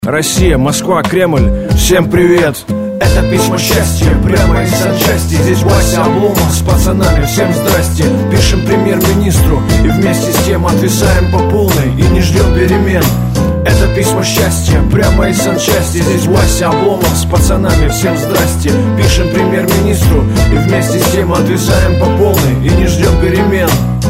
Россия, Москва, Кремль, всем привет! Это письмо счастья, прямо из санчасти. Здесь Вася Обломов с пацанами, всем здрасте. Пишем премьер-министру и вместе с тем отвисаем по полной и не ждем перемен. Это письмо счастья, прямо из санчасти. Здесь Вася Обломов с пацанами, всем здрасте. Пишем премьер-министру и вместе с тем отвисаем по полной и не ждем перемен.